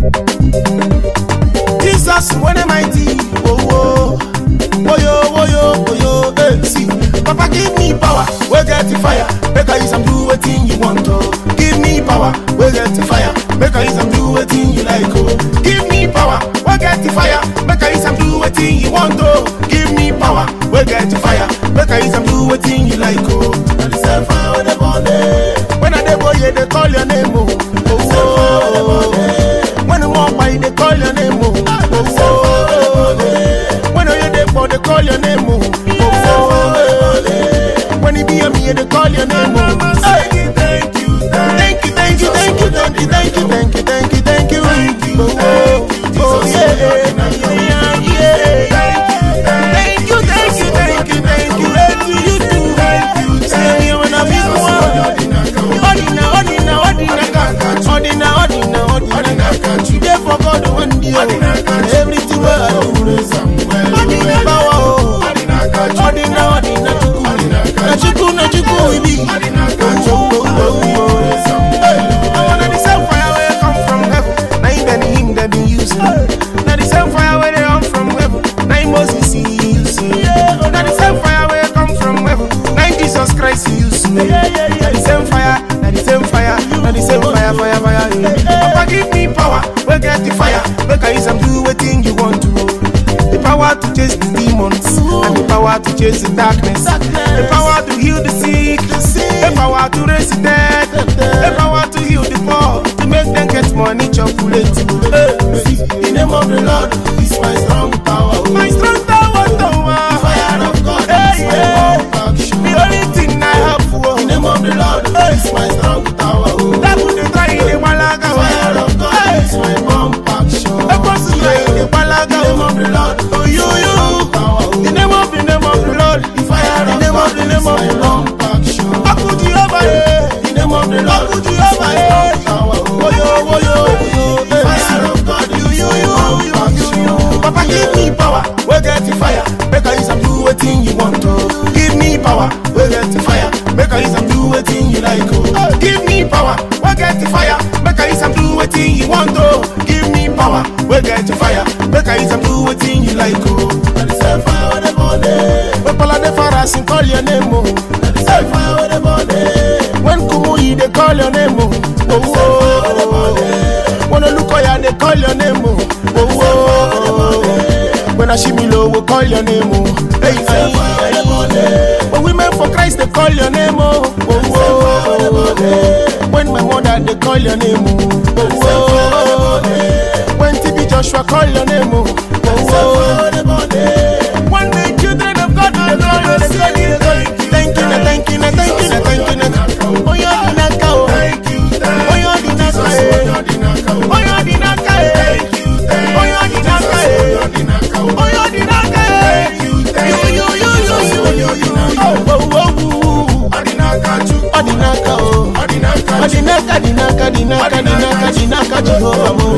Jesus, when am I mighty? Oh, yo, hey, see. Papa, give me power, we get the fire. Make I use and do what you want to. Give me power, we get the fire. Make I use and do what you like. Oh, give me power, we get the fire. Make I use and do what you want to. Give me power, we get the fire. Make I use and do what you like. Oh, and the self fire with the body. When I boy, they call your name. Oh, when I walk by, they call your name. Oh, when I hear they call your name. Oh, when it be a me, they call your name. Oh, thank you, thank you, thank you, thank you, thank you, thank you, thank you, thank you, thank you, thank you, thank you, oh yeah, thank you, thank you, thank you, thank you, you do, thank you, say you when I be ordinary, you there for God one day, everything where I do, ordinary power, ordinary, na chuku we be. I wanna the same fire where come from heaven. Now even him that be using. Now the same fire where they come from heaven. Now Moses he using. Now the same fire where come from heaven. Now Jesus Christ he using. Now the same fire. Now the same fire. Now the same fire. Papa give me power. We get the fire. Make I use and do everything you want to. The power to chase the demons and the power to chase the darkness. The power to heal the sick, the power to raise the dead, the power to heal the poor, to make them get money, chocolate. The name of the Lord is my strong tower. My strong tower, the fire of God is my action. The only thing I have for the name of the Lord is my strong tower. That would try the Malaga. Fire of God is my bomb action. The person try the Malaga. The name of the Lord. Oh, you. The name of the Lord. The fire of God is my bomb action. How could you ever the name of the Lord? How could you ever Oh, yo. The fire of God is my bomb action. Papa, give me power. We get the fire. Make I use and do everything you want to. Give me power. We get the fire. Make I use and do everything you like. Oh, give me power. We get the fire. Make I use and do everything you want to. Give me power. We get the fire. Make I use and do everything you like. Oh, and the self fire with the body. When Paula the Faras call your name. Oh, and the self fire with the body. When Kumuyi they call your name. Oh, when Olukoya they call your name. Oh, when Ashimilo will call your name. Oh, hey. When women for Christ they call your name. Oh, when my mother they call your name. Oh, when TB Joshua call your name. Oh, when the children of God they call your name. Thank you. Oh, you're the Naka. Thank you. Oh, you're the Naka. Oh, you're the Naka. Oh, you're the Naka. Oh, you're the Naka. Odinaka Jehovah mo.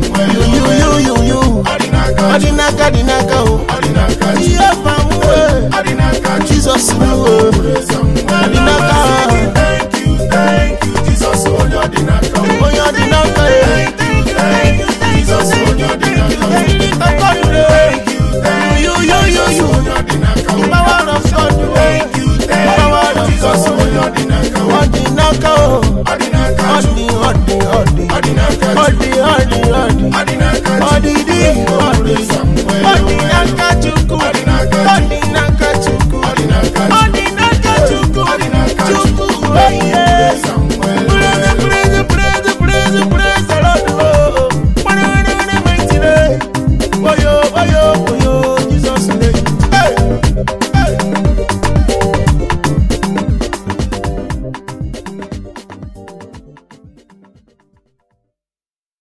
You. Odinaka Jehovah mo. Jesus mo. Odinaka. Thank you, Jesus. Odinaka. Thank you, Jesus. You. The power of God. Thank you, power of Jesus. Odinaka.